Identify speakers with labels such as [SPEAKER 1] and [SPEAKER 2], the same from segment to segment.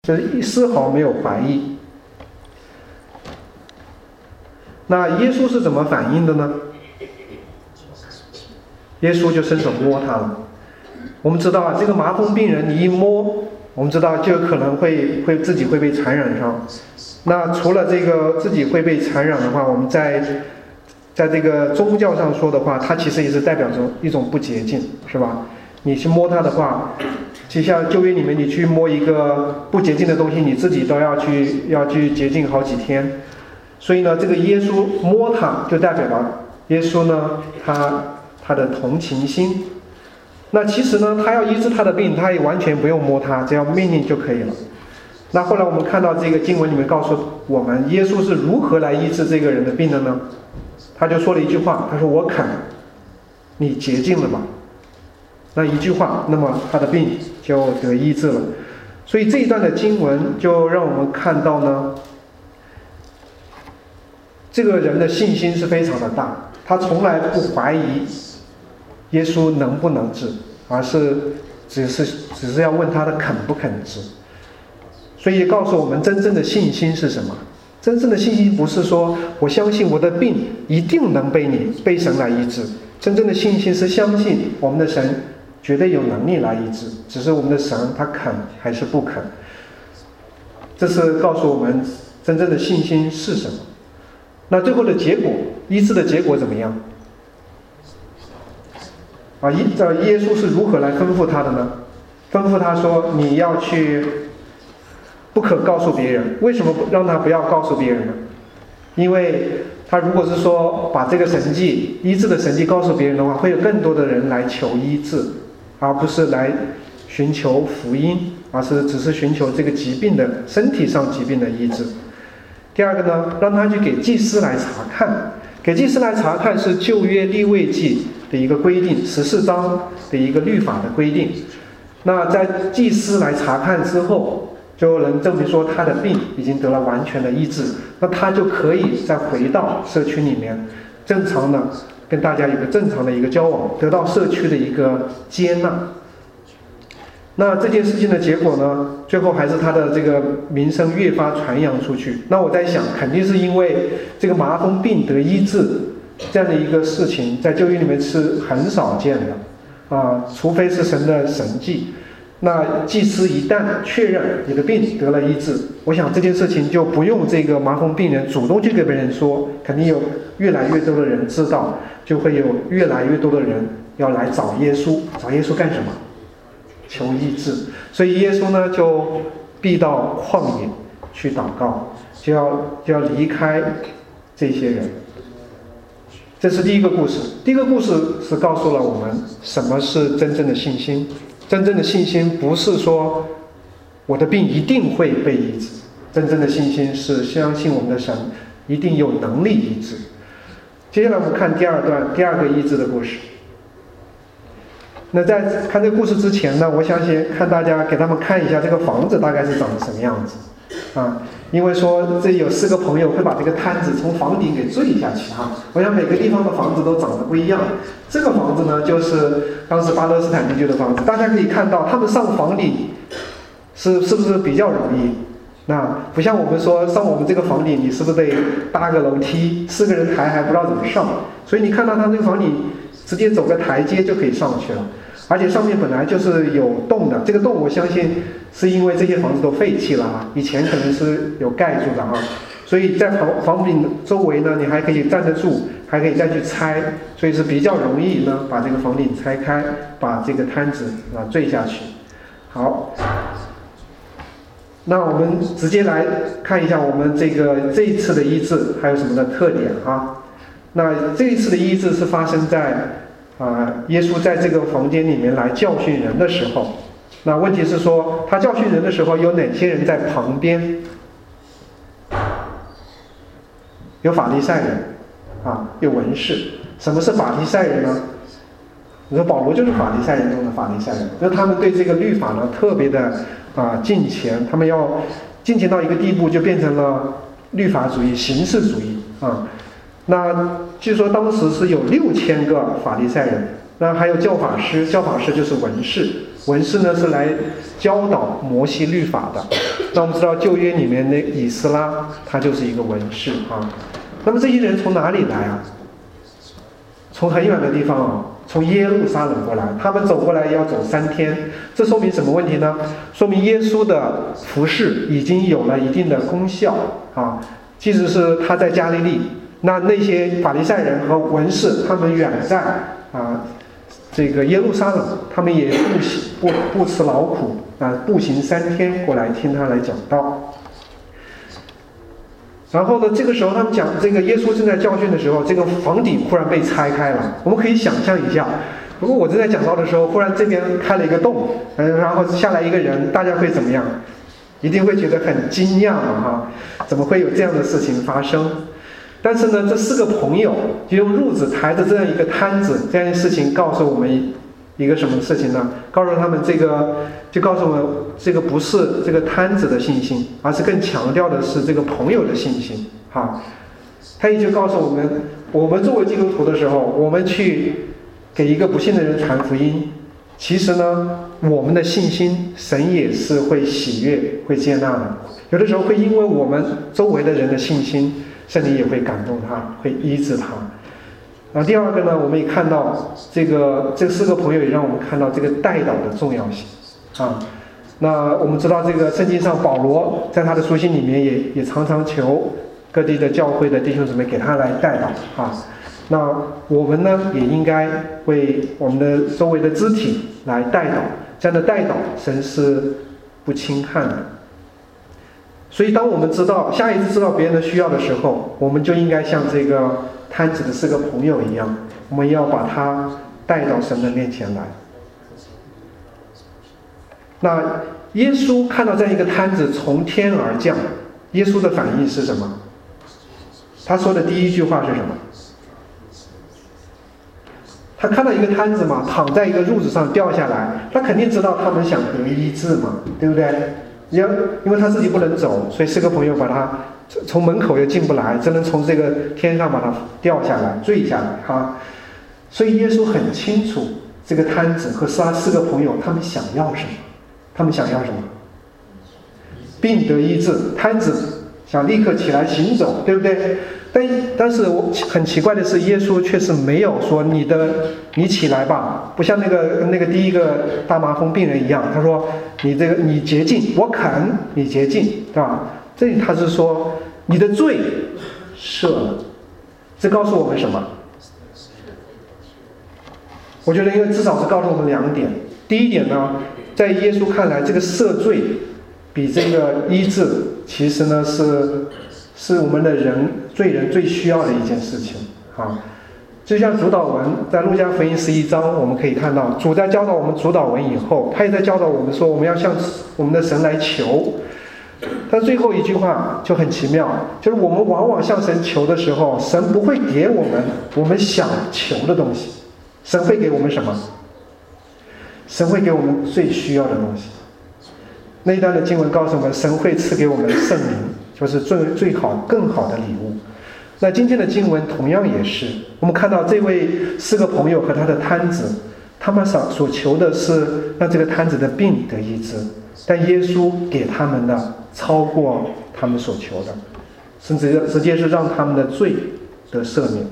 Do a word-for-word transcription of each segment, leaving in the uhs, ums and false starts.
[SPEAKER 1] 就是丝毫没有怀疑。那耶稣是怎么反应的呢？耶稣就伸手摸他了。我们知道啊，这个麻风病人你一摸，我们知道就可能会会自己会被传染上。那除了这个自己会被传染的话，我们在在这个宗教上说的话，它其实也是代表着一种不洁净，是吧？你去摸它的话，就像旧约里面你去摸一个不洁净的东西，你自己都要去要去洁净好几天。所以呢，这个耶稣摸它，就代表了耶稣呢，他他的同情心。那其实呢，他要医治他的病，他也完全不用摸他，只要命令就可以了。那后来我们看到这个经文里面告诉我们，耶稣是如何来医治这个人的病的呢？他就说了一句话，他说：“我肯，你洁净了吧。”那一句话，那么他的病就得医治了。所以这一段的经文就让我们看到呢，这个人的信心是非常的大，他从来不怀疑耶稣能不能治，而是只是只是要问他的肯不肯治。所以告诉我们，真正的信心是什么？真正的信心不是说我相信我的病一定能被你被神来医治，真正的信心是相信我们的神绝对有能力来医治，只是我们的神他肯还是不肯。这是告诉我们真正的信心是什么。那最后的结果，医治的结果怎么样？啊，耶稣是如何来吩咐他的呢？吩咐他说：“你要去，不可告诉别人。”为什么让他不要告诉别人呢？因为他如果是说把这个神迹医治的神迹告诉别人的话，会有更多的人来求医治，而不是来寻求福音，而是只是寻求这个疾病的身体上疾病的医治。第二个呢，让他去给祭司来查看，给祭司来查看是旧约利未记的一个规定，十四章的一个律法的规定。那在祭司来查看之后，就能证明说他的病已经得了完全的医治，那他就可以再回到社区里面，正常的跟大家有个正常的一个交往，得到社区的一个接纳。那这件事情的结果呢，最后还是他的这个名声越发传扬出去。那我在想，肯定是因为这个麻风病得医治这样的一个事情，在旧约里面是很少见的啊，除非是神的神迹。那祭司一旦确认你的病得了医治，我想这件事情就不用这个麻风病人主动去给别人说，肯定有越来越多的人知道，就会有越来越多的人要来找耶稣。找耶稣干什么？求医治。所以耶稣呢就必到旷野去祷告，就要就要离开这些人。这是第一个故事。第一个故事是告诉了我们什么是真正的信心。真正的信心不是说我的病一定会被医治，真正的信心是相信我们的神一定有能力医治。接下来我们看第二段，第二个医治的故事。那在看这个故事之前呢，我想先看大家给他们看一下这个房子大概是长什么样子啊，因为说这有四个朋友会把这个摊子从房顶给坠下去啊。我想每个地方的房子都长得不一样。这个房子呢，就是当时巴勒斯坦地区的房子，大家可以看到他们上房顶是是不是比较容易？那不像我们说上我们这个房顶，你是不是得搭个楼梯，四个人抬还不知道怎么上？所以你看到他这个房顶直接走个台阶就可以上去了。而且上面本来就是有洞的，这个洞我相信是因为这些房子都废弃了啊，以前可能是有盖住的啊，所以在房房顶周围呢，你还可以站得住，还可以再去拆，所以是比较容易呢把这个房顶拆开，把这个摊子啊坠下去。好，那我们直接来看一下我们这个这一次的医治还有什么的特点啊？那这一次的医治是发生在啊，耶稣在这个房间里面来教训人的时候，那问题是说他教训人的时候有哪些人在旁边？有法利赛人啊，有文士。什么是法利赛人呢？你说保罗就是法利赛人中的法利赛人，那他们对这个律法呢特别的啊敬虔，他们要敬虔到一个地步，就变成了律法主义、形式主义啊。那据说当时是有六千个法利赛人，那还有教法师，教法师就是文士文士呢是来教导摩西律法的。那我们知道旧约里面的以斯拉，他就是一个文士啊。那么这些人从哪里来啊？从很远的地方啊，从耶路撒冷过来，他们走过来要走三天。这说明什么问题呢？说明耶稣的服事已经有了一定的功效啊。即使是他在加利利，那那些法利赛人和文士，他们远在啊这个耶路撒冷，他们也不行不不辞劳苦啊，步行三天过来听他来讲道。然后呢，这个时候他们讲这个耶稣正在教训的时候，这个房顶忽然被拆开了。我们可以想象一下，如果我正在讲道的时候，忽然这边开了一个洞，嗯，然后下来一个人，大家会怎么样？一定会觉得很惊讶哈，怎么会有这样的事情发生？但是呢，这四个朋友就用褥子抬着这样一个摊子，这样的事情告诉我们一个什么事情呢？告诉他们这个，就告诉我们这个不是这个摊子的信心，而是更强调的是这个朋友的信心哈。他也就告诉我们，我们作为基督徒的时候，我们去给一个不信的人传福音，其实呢，我们的信心神也是会喜悦会接纳的。有的时候会因为我们周围的人的信心，圣灵也会感动他，会医治他。然后第二个呢，我们也看到这个这四个朋友也让我们看到这个代祷的重要性啊。那我们知道这个圣经上保罗在他的书信里面也也常常求各地的教会的弟兄姊妹给他来代祷啊。那我们呢也应该为我们的周围的肢体来代祷，这样的代祷神是不轻看的。所以当我们知道下一次知道别人的需要的时候，我们就应该像这个摊子的四个朋友一样，我们要把他带到神的面前来。那耶稣看到这样一个摊子从天而降，耶稣的反应是什么？他说的第一句话是什么？他看到一个摊子嘛，躺在一个褥子上掉下来，他肯定知道他们想得医治嘛，对不对？因为他自己不能走，所以四个朋友把他从门口又进不来，只能从这个天上把他掉下来坠下来哈。所以耶稣很清楚这个摊子和他四个朋友他们想要什么，他们想要什么？病得医治，摊子想立刻起来行走，对不对？但但是我很奇怪的是，耶稣却是没有说你的你起来吧，不像那个那个第一个大麻风病人一样，他说你这个你洁净，我肯你洁净，对吧？这里他是说你的罪赦了，这告诉我们什么？我觉得应该至少是告诉我们两点。第一点呢，在耶稣看来，这个赦罪比这个医治其实呢是是我们的人罪人最需要的一件事情啊。就像主祷文，在路加福音十一章，我们可以看到主在教导我们主祷文以后，他也在教导我们说，我们要向我们的神来求。但最后一句话就很奇妙，就是我们往往向神求的时候，神不会给我们我们想求的东西，神会给我们什么？神会给我们最需要的东西。那一段的经文告诉我们，神会赐给我们圣灵，就是最最好更好的礼物。那今天的经文同样也是，我们看到这位四个朋友和他的摊子，他们所所求的是让这个摊子的病得医治，但耶稣给他们的超过他们所求的，甚至直接是让他们的罪得赦免。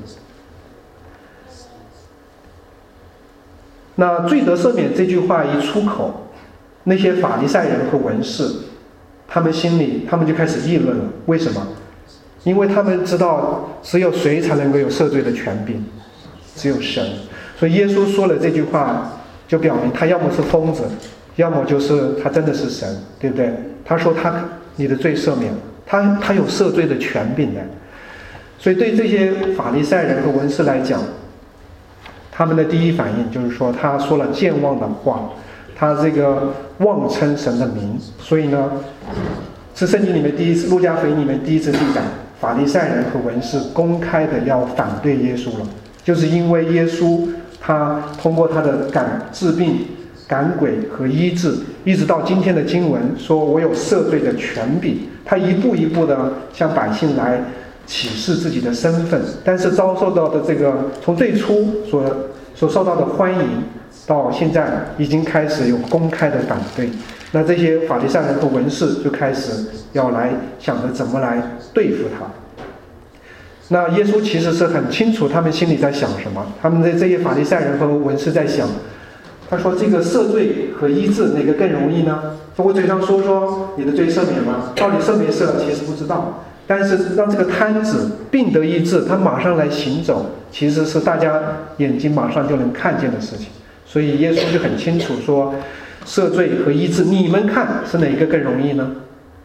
[SPEAKER 1] 那罪得赦免这句话一出口，那些法利赛人和文士，他们心里他们就开始议论了。为什么？因为他们知道只有谁才能够有赦罪的权柄，只有神。所以耶稣说了这句话，就表明他要么是疯子，要么就是他真的是神，对不对？他说他你的罪赦免，他他有赦罪的权柄的。所以对这些法利赛人和文士来讲，他们的第一反应就是说他说了健忘的话，他这个妄称神的名。所以呢，是圣经里面第一次，路加福音里面第一次记载，法利赛人和文士公开的要反对耶稣了，就是因为耶稣他通过他的赶治病、赶鬼和医治，一直到今天的经文说我有赦罪的权柄，他一步一步的向百姓来启示自己的身份，但是遭受到的这个从最初所所受到的欢迎， 到现在已经开始有公开的反对。那这些法利赛人和文士就开始要来想着怎么来对付他。那耶稣其实是很清楚他们心里在想什么，他们的这些法利赛人和文士在想，他说这个赦罪和医治哪个更容易呢？说我嘴上说说你的罪赦免了，到底赦没赦其实不知道，但是让这个瘫子病得医治，他马上来行走，其实是大家眼睛马上就能看见的事情。所以耶稣就很清楚说，赦罪和医治，你们看是哪个更容易呢？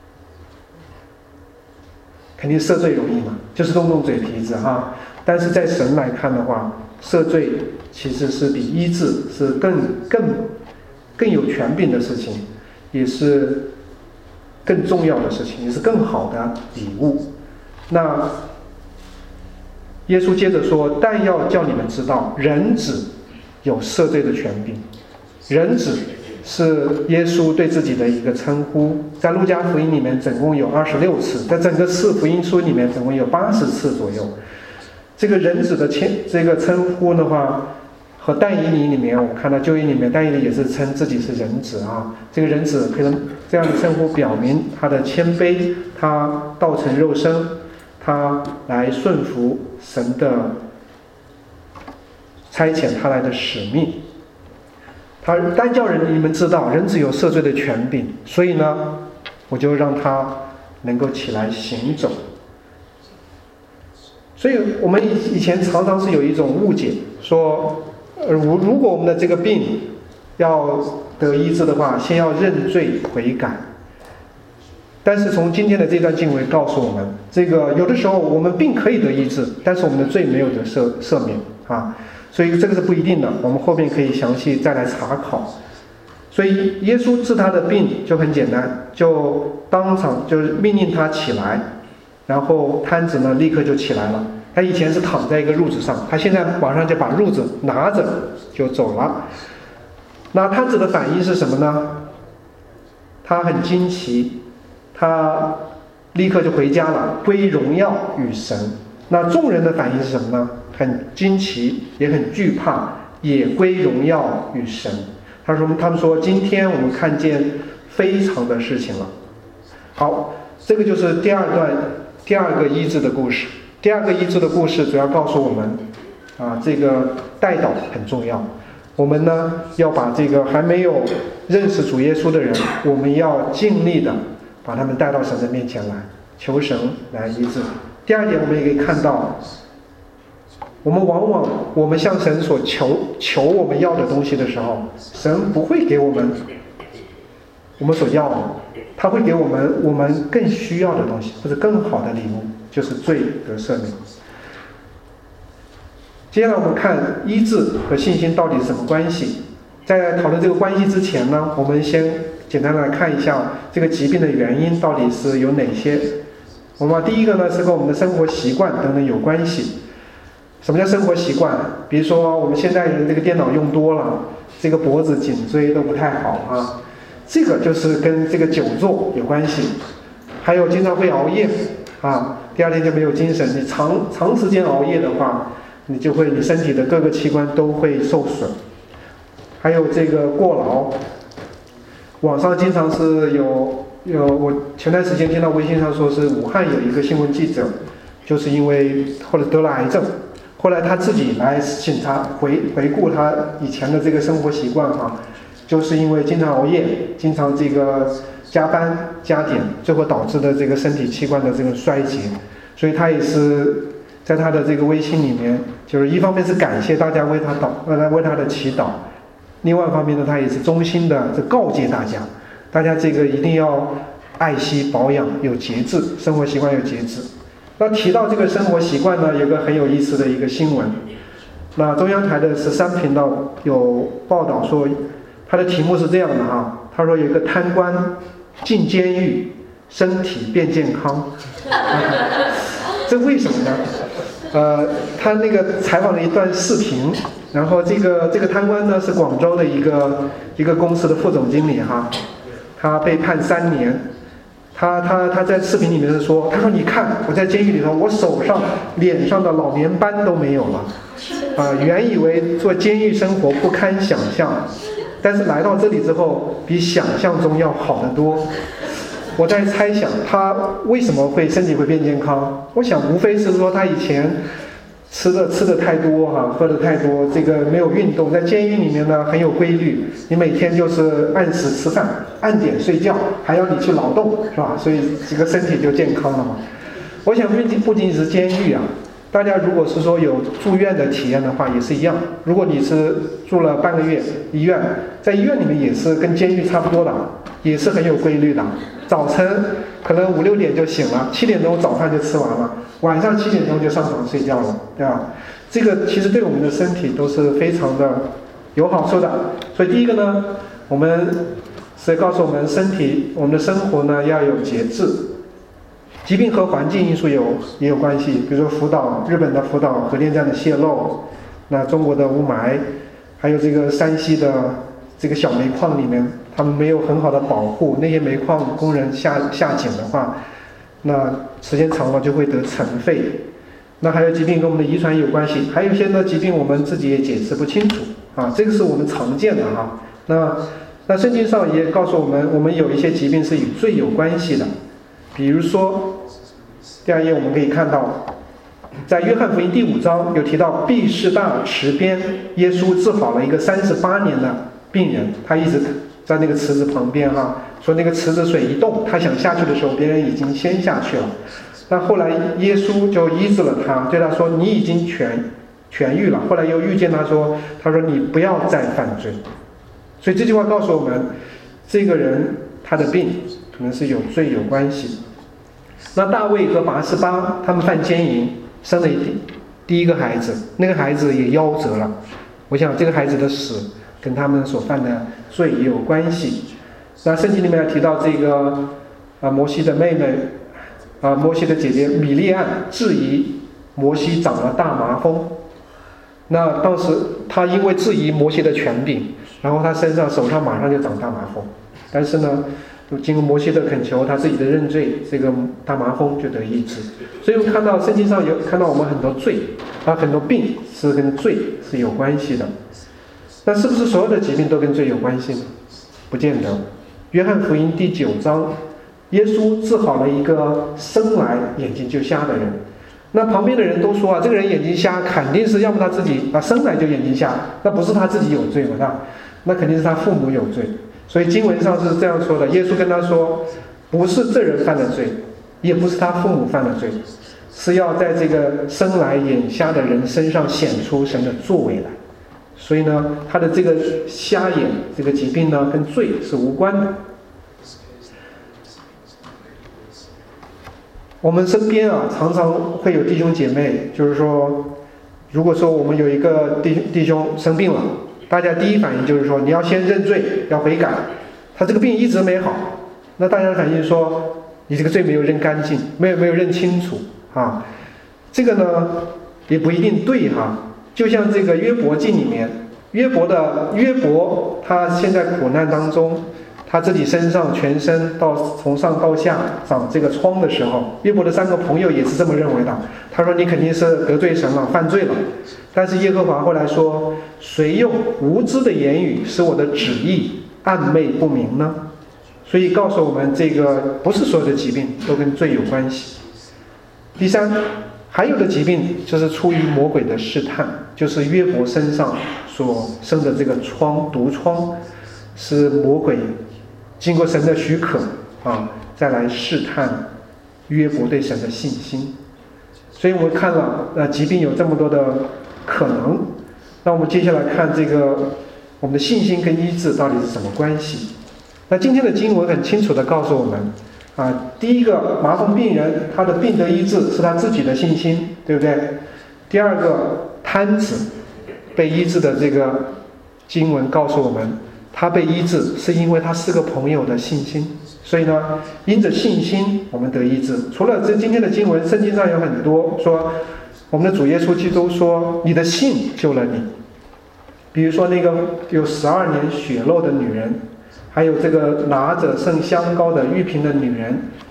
[SPEAKER 1] 肯定赦罪容易嘛，就是动动嘴皮子哈。但是在神来看的话，赦罪其实是比医治是更更更有权柄的事情，也是更重要的事情，也是更好的礼物。那耶稣接着说，但要叫你们知道，人子有赦罪的权柄。人子是耶稣对自己的一个称呼，在路加福音里面总共有二十六次，在整个四福音书里面总共有八十次左右。这个人子的这个称呼的话，和但以理里面我看到旧约里面但以理也是称自己是人子啊。这个人子可能这样的称呼表明他的谦卑，他道成肉身，他来顺服神的差遣他来的使命。他单叫人你们知道，人子有赦罪的权柄，所以呢，我就让他能够起来行走。所以我们以前常常是有一种误解，说，呃，如果我们的这个病要得医治的话，先要认罪悔改。但是从今天的这段经文告诉我们，这个有的时候我们病可以得医治，但是我们的罪没有得赦赦免啊。所以这个是不一定的，我们后面可以详细再来查考。所以耶稣治他的病就很简单，就当场就是命令他起来，然后瘫子呢立刻就起来了。他以前是躺在一个褥子上，他现在马上就把褥子拿着就走了。那瘫子的反应是什么呢？他很惊奇，他立刻就回家了，归荣耀与神。那众人的反应是什么呢？很惊奇，也很惧怕，也归荣耀与神。他说，他们说，今天我们看见非常的事情了。好，这个就是第二段，第二个医治的故事。第二个医治的故事主要告诉我们，啊，这个代祷很重要。我们呢，要把这个还没有认识主耶稣的人，我们要尽力的把他们带到神的面前来，求神来医治。第二点，我们也可以看到，我们往往我们向神所求求我们要的东西的时候，神不会给我们我们所要的，他会给我们我们更需要的东西，或者更好的礼物，就是罪得赦免。接下来我们看医治和信心到底是什么关系。在讨论这个关系之前呢，我们先简单来看一下这个疾病的原因到底是有哪些。我们第一个呢是跟我们的生活习惯等等有关系。什么叫生活习惯？比如说我们现代人这个电脑用多了，这个脖子颈椎都不太好啊，这个就是跟这个久坐有关系。还有经常会熬夜啊，第二天就没有精神。你长长时间熬夜的话，你就会你身体的各个器官都会受损。还有这个过劳，网上经常是有有我前段时间听到微信上说是武汉有一个新闻记者，就是因为后来得了癌症。后来他自己来检查回回顾他以前的这个生活习惯哈，就是因为经常熬夜，经常这个加班加点，最后导致的这个身体器官的这个衰竭。所以他也是在他的这个微信里面，就是一方面是感谢大家为他祷呃为他的祈祷，另外一方面呢，他也是衷心的这告诫大家，大家这个一定要爱惜保养，有节制，生活习惯有节制。那提到这个生活习惯呢，有个很有意思的一个新闻。那中央台的十三频道有报道说，他的题目是这样的哈，他说有一个贪官进监狱，身体变健康，这为什么呢？呃，他那个采访了一段视频，然后这个这个贪官呢是广州的一个一个公司的副总经理哈，他被判三年。 他他他在视频里面是说，他说你看我在监狱里头，我手上脸上的老年斑都没有了，啊、呃，原以为做监狱生活不堪想象，但是来到这里之后，比想象中要好得多。我在猜想他为什么会身体会变健康，我想无非是说他以前吃的吃的太多哈、啊，喝的太多，这个没有运动，在监狱里面呢很有规律，你每天就是按时吃饭，按点睡觉，还要你去劳动，是吧？所以这个身体就健康了嘛。我想不仅不仅仅是监狱啊，大家如果是说有住院的体验的话，也是一样。如果你是住了半个月医院，在医院里面也是跟监狱差不多的，也是很有规律的。早晨可能五六点就醒了，七点钟早饭就吃完了，晚上七点钟就上床睡觉了，对吧？这个其实对我们的身体都是非常的有好处的。所以第一个呢，我们是告诉我们身体，我们的生活呢要有节制。疾病和环境因素有也有关系，比如说福岛，日本的福岛核电站的泄漏，那中国的雾霾，还有这个山西的这个小煤矿里面，他们没有很好的保护，那些煤矿工人下下井的话，那时间长了就会得尘肺。那还有疾病跟我们的遗传有关系，还有一些呢疾病我们自己也解释不清楚啊，这个是我们常见的哈。那那圣经上也告诉我们，我们有一些疾病是与罪有关系的，比如说第二页我们可以看到，在约翰福音第五章有提到毕士大池边，耶稣治好了一个三十八年的病人，他一直在那个池子旁边哈，说那个池子水一动，他想下去的时候，别人已经先下去了。但后来耶稣就医治了他，对他说你已经痊痊愈了。后来又遇见他说，他说你不要再犯罪。所以这句话告诉我们，这个人他的病可能是有罪有关系。那大卫和拔示巴他们犯奸淫，生了第第一个孩子，那个孩子也夭折了。我想这个孩子的死跟他们所犯的罪也有关系。那圣经里面提到这个啊摩西的妹妹啊摩西的姐姐米利暗质疑摩西长了大麻风，那当时他因为质疑摩西的权柄，然后他身上手上马上就长大麻风，但是呢经过摩西的恳求，他自己的认罪，这个大麻风就得医治。所以我们看到圣经上有看到我们很多罪啊，很多病是跟罪是有关系的。那是不是所有的疾病都跟罪有关系呢？不见得。约翰福音第九章，耶稣治好了一个生来眼睛就瞎的人。那旁边的人都说啊，这个人眼睛瞎，肯定是要么他自己啊生来就眼睛瞎，那不是他自己有罪嘛？那那肯定是他父母有罪。所以经文上是这样说的，耶稣跟他说，不是这人犯的罪，也不是他父母犯的罪，是要在这个生来眼瞎的人身上显出神的作为来。所以呢，他的这个瞎眼这个疾病呢，跟罪是无关的。我们身边啊，常常会有弟兄姐妹，就是说，如果说我们有一个弟弟兄生病了，大家第一反应就是说，你要先认罪，要悔改。他这个病一直没好，那大家的反应是说，你这个罪没有认干净，没有没有认清楚啊。这个呢，也不一定对哈。就像这个约伯记里面，约伯的约伯，他现在苦难当中，他自己身上全身到从上到下长这个疮的时候，约伯的三个朋友也是这么认为的。他说你肯定是得罪神了，犯罪了。但是耶和华后来说，谁用无知的言语使我的旨意暗昧不明呢？所以告诉我们，这个不是所有的疾病都跟罪有关系。第三，还有的疾病就是出于魔鬼的试探，就是约伯身上所生的这个疮毒疮，是魔鬼经过神的许可啊，再来试探约伯对神的信心。所以我们看了呃疾病有这么多的可能，那我们接下来看这个我们的信心跟医治到底是什么关系。那今天的经文很清楚地告诉我们啊，第一个麻风病人他的病得医治是他自己的信心，对不对？第二个瘫子被医治的这个经文告诉我们，他被医治是因为他四个朋友的信心。所以呢，因着信心我们得医治。除了这今天的经文，圣经上有很多说我们的主耶稣基督说你的信救了你。比如说那个有十二年血漏的女人，还有这个拿着圣香膏的玉瓶的女人，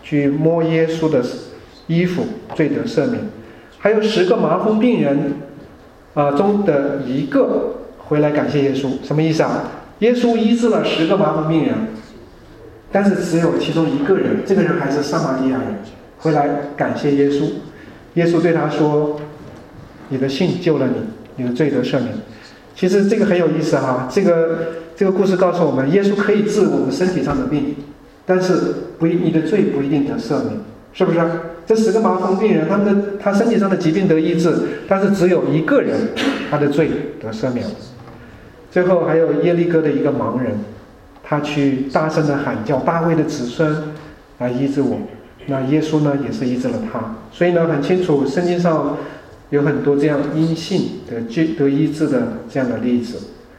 [SPEAKER 1] 去摸耶稣的衣服，罪得赦免。还有十个麻风病人啊、呃、中的一个回来感谢耶稣，什么意思啊？耶稣医治了十个麻风病人，但是只有其中一个人，这个人还是撒玛利亚人，回来感谢耶稣。耶稣对他说：“你的信救了你，你的罪得赦免。”其实这个很有意思哈，这个这个故事告诉我们，耶稣可以治我们身体上的病，但是不你的罪不一定得赦免，是不是？这十个麻风病人，他们的他身体上的疾病得医治，但是只有一个人他的罪得赦免。最后还有耶利哥的一个盲人，他去大声的喊叫大卫的子孙来医治我，那耶稣呢也是医治了他。所以呢很清楚，圣经上有很多这样因信得得医治的这样的例子。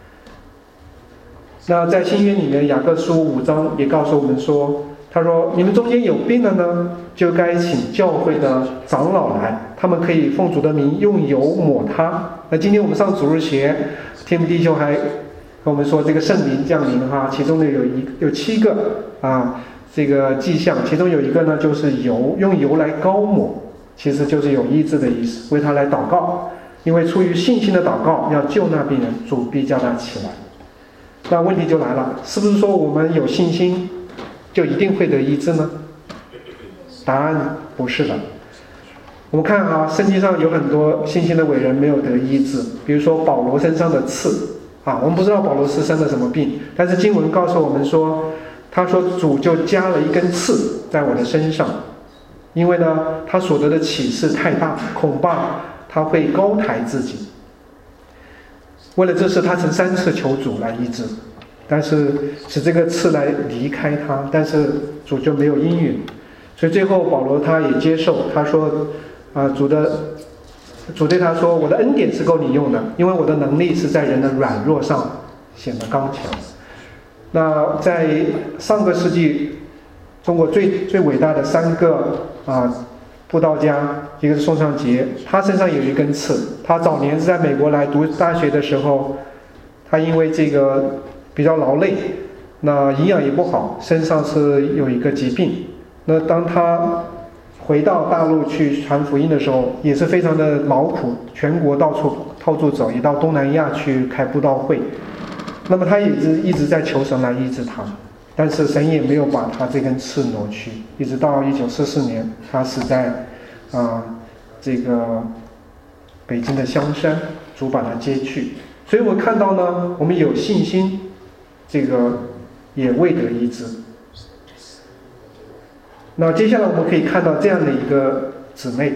[SPEAKER 1] 那在新约里面，雅各书五章也告诉我们说，他说你们中间有病的呢，就该请教会的长老来，他们可以奉主的名用油抹他。那今天我们上主日学，天父弟兄还跟我们说这个圣灵降临哈，其中呢有一有七个啊这个迹象，其中有一个呢就是油，用油来膏抹，其实就是有医治的意思，为他来祷告，因为出于信心的祷告要救那病人，主必叫他起来。那问题就来了，是不是说我们有信心就一定会得医治呢？答案不是的。我们看啊，圣经上有很多信心的伟人没有得医治，比如说保罗身上的刺啊，我们不知道保罗是生了什么病，但是经文告诉我们说，他说主就加了一根刺在我的身上，因为呢他所得的启示太大，恐怕他会高抬自己。为了这事，他曾三次求主来医治，但是使这个刺来离开他，但是主就没有应允。所以最后保罗他也接受，他说啊，主的主对他说，我的恩典是够你用的，因为我的能力是在人的软弱上显得刚强。那在上个世纪中国最最伟大的三个啊布道家，一个是宋尚节，他身上有一根刺，他早年是在美国来读大学的时候，他因为这个比较劳累，那营养也不好，身上是有一个疾病。那当他回到大陆去传福音的时候，也是非常的劳苦，全国到处到处走，也到东南亚去开布道会。那么他也是一直在求神来医治他，但是神也没有把他这根刺挪去，一直到一九四四年，他死在啊、呃、这个北京的香山，主把他接去。所以我们看到呢，我们有信心，这个也未得医治。那接下来我们可以看到这样的一个姊妹，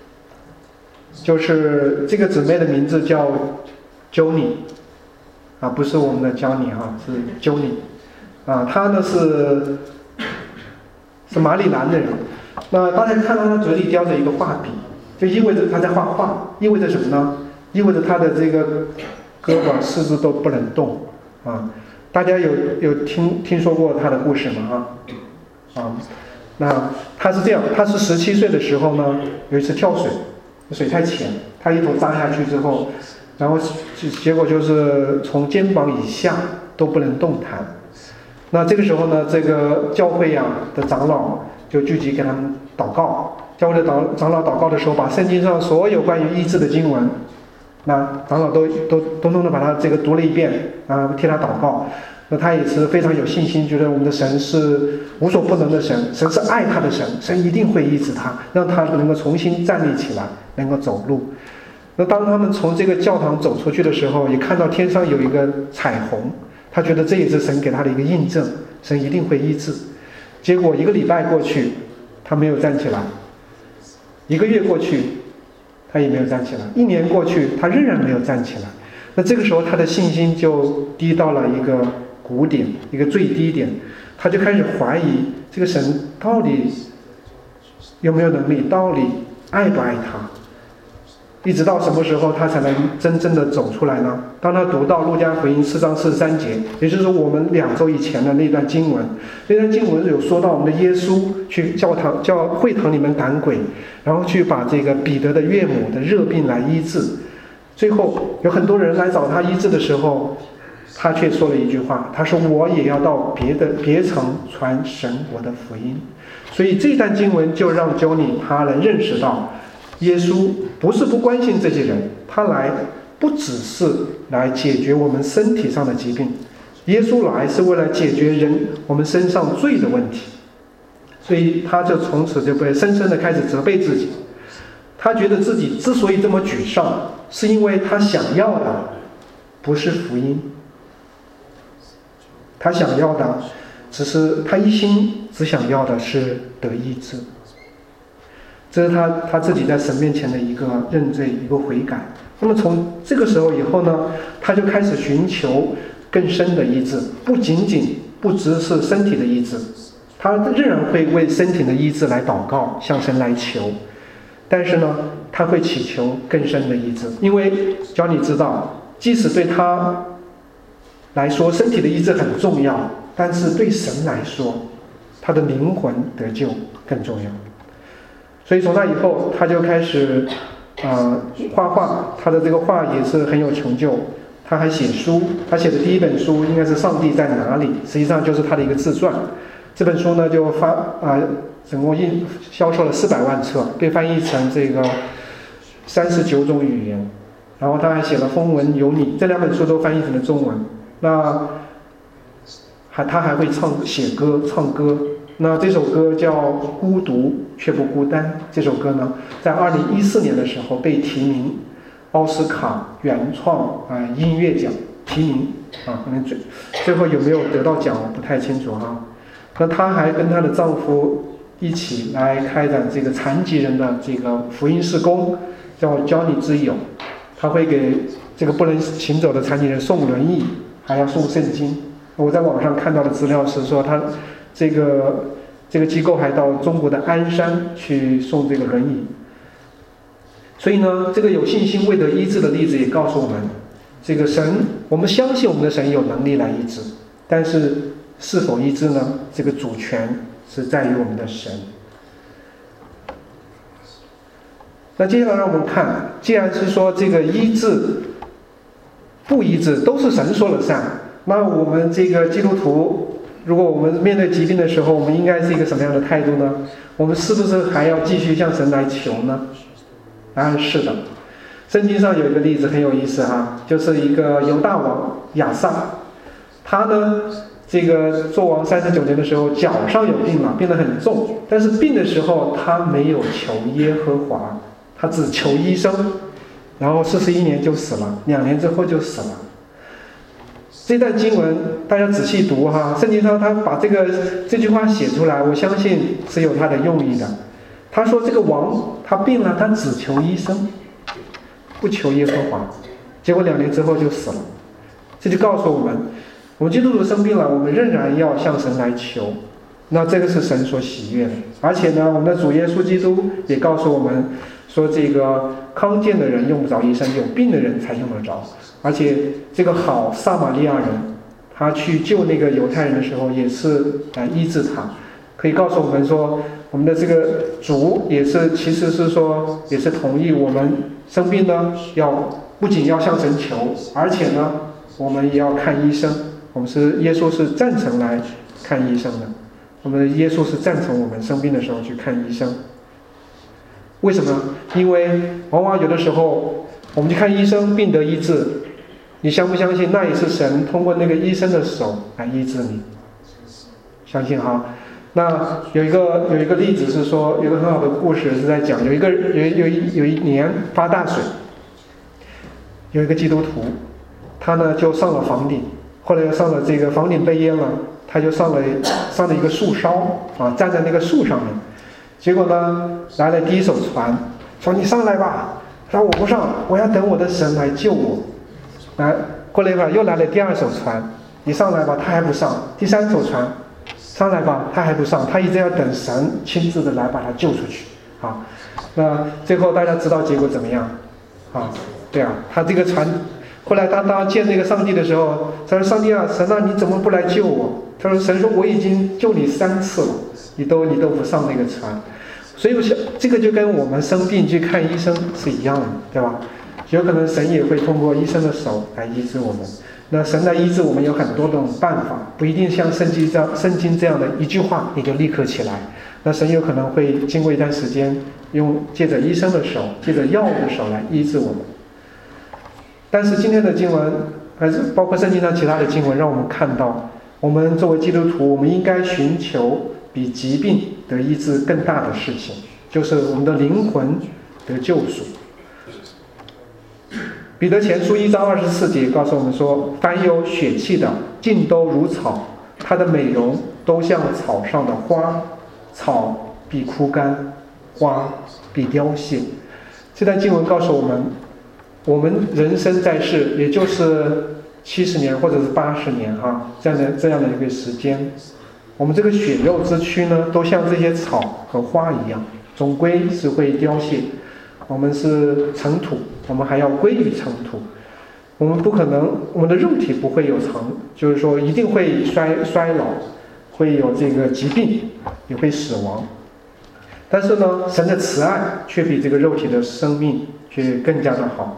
[SPEAKER 1] 就是这个姊妹的名字叫 Joni 啊，不是我们的 Johnny 哈，是 Joni 啊，她呢是是马里兰的人。那大家看到她嘴里叼着一个画笔，就意味着她在画画，意味着什么呢？意味着她的这个胳膊四肢都不能动啊。大家有有听听说过她的故事吗？啊啊。那他是这样，他是十七岁的时候呢，有一次跳水，水太浅，他一头扎下去之后，然后结果就是从肩膀以下都不能动弹。那这个时候呢，这个教会呀、啊、的长老就聚集给他们祷告。教会的长长老祷告的时候，把圣经上所有关于医治的经文，那长老都都通通的把他这个读了一遍啊，替他祷告。那他也是非常有信心，觉得我们的神是无所不能的神，神是爱他的神，神一定会医治他，让他能够重新站立起来，能够走路。那当他们从这个教堂走出去的时候，也看到天上有一个彩虹，他觉得这也是神给他的一个印证，神一定会医治。结果一个礼拜过去，他没有站起来；一个月过去，他也没有站起来；一年过去，他仍然没有站起来。那这个时候他的信心就低到了一个谷点，一个最低点，他就开始怀疑这个神到底有没有能力，到底爱不爱他，一直到什么时候他才能真正的走出来呢？当他读到路加福音四章四十三节，也就是我们两周以前的那段经文，那段经文有说到我们的耶稣去教堂教会堂里面赶鬼，然后去把这个彼得的岳母的热病来医治，最后有很多人来找他医治的时候， 他却说了一句话，他说我也要到别的别城传神国的福音。所以这段经文就让 Johnny 他能认识到，耶稣不是不关心这些人，他来不只是来解决我们身体上的疾病，耶稣来是为了解决人我们身上罪的问题。所以他就从此就被深深的开始责备自己，他觉得自己之所以这么沮丧，是因为他想要的不是福音，他想要的只是他一心只想要的是得医治。这是他他自己在神面前的一个认罪，一个悔改。那么从这个时候以后呢，他就开始寻求更深的医治，不仅仅不只是身体的医治，他仍然会为身体的医治来祷告，向神来求。但是呢，他会祈求更深的医治，因为只要你知道，即使对他来说身体的医治很重要，但是对神来说，他的灵魂得救更重要。所以从那以后，他就开始呃画画，他的这个画也是很有成就。他还写书，他写的第一本书应该是《上帝在哪里》，实际上就是他的一个自传。这本书呢就发啊、呃，总共印销售了四百万册，被翻译成这个三十九种语言。然后他还写了《风闻有你》，这两本书都翻译成了中文。那还他还会唱写歌唱歌。那这首歌叫《孤独却不孤单》，这首歌呢在二零一四年的时候被提名奥斯卡原创啊、呃、音乐奖提名啊，可能最最后有没有得到奖我不太清楚哈。那她还跟她的丈夫一起来开展这个残疾人的这个福音事工，叫教你之友。她会给这个不能行走的残疾人送轮椅，还要送圣经。我在网上看到的资料是说，她这个这个机构还到中国的鞍山去送这个轮椅。所以呢，这个有信心未得医治的例子也告诉我们，这个神，我们相信我们的神有能力来医治，但是是否医治呢？这个主权是在于我们的神。那接下来让我们看，既然是说这个医治、不医治都是神说了算，那我们这个基督徒，如果我们面对疾病的时候，我们应该是一个什么样的态度呢？我们是不是还要继续向神来求呢？答案是的。圣经上有一个例子很有意思哈，就是一个犹大王亚撒，他呢这个做王三十九年的时候，脚上有病了，病得很重，但是病的时候他没有求耶和华，他只求医生，然后四十一年就死了，两年之后就死了。这段经文大家仔细读哈，圣经上他把这个这句话写出来，我相信是有他的用意的。他说这个王他病了，他只求医生，不求耶和华，结果两年之后就死了。这就告诉我们，我们基督徒生病了，我们仍然要向神来求，那这个是神所喜悦的。而且呢，我们的主耶稣基督也告诉我们说，这个康健的人用不着医生，有病的人才用得着。而且这个好撒玛利亚人，他去救那个犹太人的时候，也是来医治他。可以告诉我们说，我们的这个主也是，其实是说，也是同意我们生病呢，要不仅要向神求，而且呢，我们也要看医生。我们是耶稣是赞成来看医生的，我们的耶稣是赞成我们生病的时候去看医生。为什么？因为往往有的时候我们去看医生，病得医治，你相不相信那也是神通过那个医生的手来医治你？相信哈。那有一个有一个例子是说，有一个很好的故事是在讲，有一个有有一有一年发大水，有一个基督徒，他呢就上了房顶，后来又上了这个房顶被淹了，他就上了上了一个树梢啊，站在那个树上面，结果呢来了第一艘船，说你上来吧，他说我不上，我要等我的神来救我。来过了一会儿又来了第二艘船，你上来吧，他还不上，第三艘船。上来吧，他还不上，他一直要等神亲自的来把他救出去啊。那最后大家知道结果怎么样啊？对啊，他这个船后来他当见那个上帝的时候，他说上帝啊，神啊，你怎么不来救我？他说神说我已经救你三次了，你都你都不上那个船。所以我想这个就跟我们生病去看医生是一样的，对吧？有可能神也会通过医生的手来医治我们。 那神来医治我们有很多种办法，不一定像圣经这样圣经这样的一句话你就立刻起来。那神有可能会经过一段时间，用借着医生的手，借着药物的手来医治我们。但是今天的经文，还是包括圣经上其他的经文，让我们看到，我们作为基督徒，我们应该寻求比疾病得医治更大的事情，就是我们的灵魂得救赎。彼得前书一章二十四节告诉我们说，凡有血气的，尽都如草，它的美容都像草上的花，草必枯干，花必凋谢。这段经文告诉我们，我们人生在世，也就是七十年或者是八十年哈，这样的这样的一个时间，我们这个血肉之躯呢，都像这些草和花一样，总归是会凋谢。我们是尘土，我们还要归于尘土。我们不可能，我们的肉体不会有成，就是说一定会衰衰老，会有这个疾病，也会死亡。但是呢，神的慈爱却比这个肉体的生命却更加的好。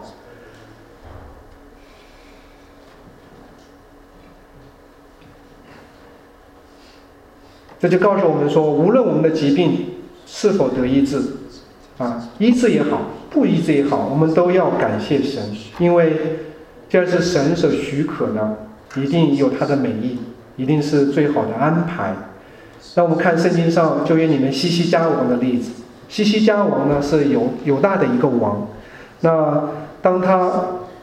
[SPEAKER 1] 这就告诉我们说，无论我们的疾病是否得医治，啊，医治也好，不医治也好，我们都要感谢神，因为这是神所许可的，一定有他的美意，一定是最好的安排。那我们看圣经上旧约里面西西家王的例子，西西家王呢是犹犹大的一个王，那当他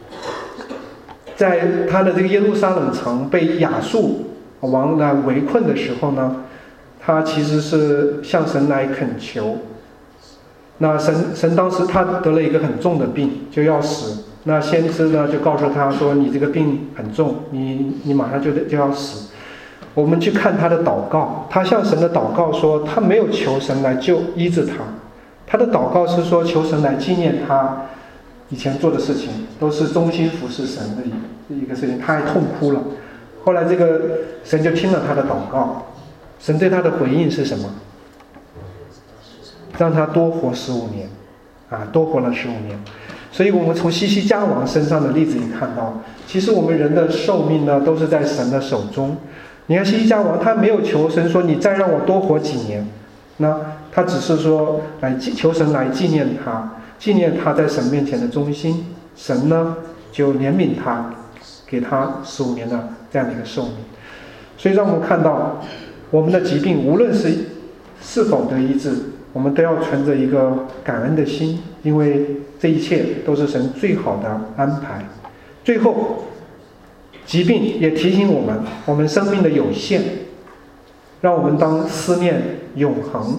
[SPEAKER 1] 在他的这个耶路撒冷城被亚述王来围困的时候呢，他其实是向神来恳求。那神神当时他得了一个很重的病，就要死。那先知呢就告诉他说：“你这个病很重，你你马上就得就要死。”我们去看他的祷告，他向神的祷告说，他没有求神来救医治他，他的祷告是说求神来纪念他以前做的事情，都是忠心服侍神的一一个事情，他还痛哭了。后来这个神就听了他的祷告，神对他的回应是什么？让他多活十五年，啊，多活了十五年。所以我们从西西家王身上的例子里看到，其实我们人的寿命呢，都是在神的手中。你看西西家王，他没有求神说你再让我多活几年，那他只是说来求神来纪念他，纪念他在神面前的忠心。神呢就怜悯他，给他十五年的这样的一个寿命。所以让我们看到，我们的疾病无论是是否得医治，我们都要存着一个感恩的心，因为这一切都是神最好的安排。最后，疾病也提醒我们，我们生命的有限，让我们当思念永恒。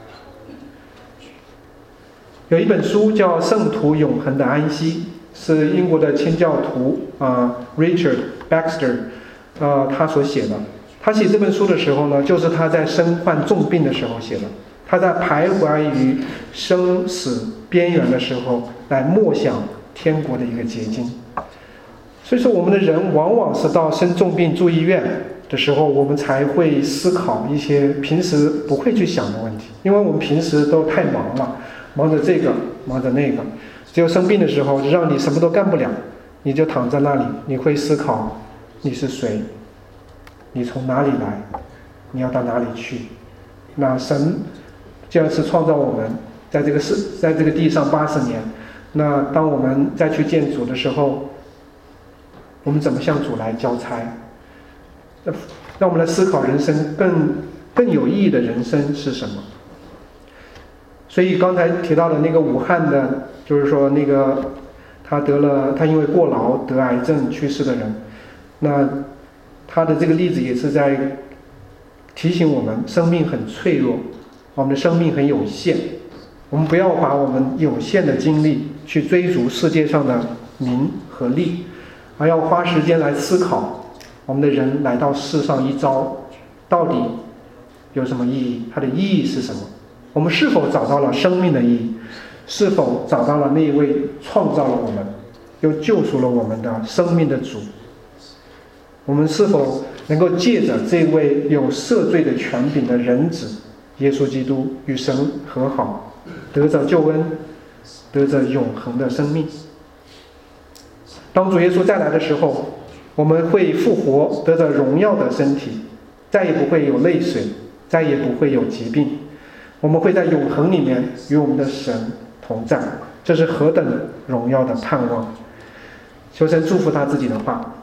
[SPEAKER 1] 有一本书叫《圣徒永恒的安息》，是英国的清教徒啊、呃、Richard Baxter 呃他所写的。他写这本书的时候呢，就是他在身患重病的时候写的。他在徘徊于生死边缘的时候，来默想天国的一个结晶。所以说，我们的人往往是到生重病住医院的时候，我们才会思考一些平时不会去想的问题，因为我们平时都太忙了，忙着这个，忙着那个。只有生病的时候，让你什么都干不了，你就躺在那里，你会思考你是谁，你从哪里来，你要到哪里去。那神这样是创造我们在这个世在这个地上八十年，那当我们再去见主的时候，我们怎么向主来交差？让我们来思考人生更更有意义的人生是什么？所以刚才提到的那个武汉的，就是说那个他得了他因为过劳得癌症去世的人，那他的这个例子也是在提醒我们，生命很脆弱，我们的生命很有限，我们不要把我们有限的精力去追逐世界上的名和利，而要花时间来思考，我们的人来到世上一遭，到底有什么意义？它的意义是什么？我们是否找到了生命的意义？是否找到了那一位创造了我们，又救赎了我们的生命的主？我们是否能够借着这位有赦罪的权柄的人子耶稣基督与神和好，得着救恩，得着永恒的生命？当主耶稣再来的时候， 我们会复活，得着荣耀的身体，再也不会有泪水，再也不会有疾病。我们会在永恒里面与我们的神同在，这是何等荣耀的盼望！求神祝福他自己的话。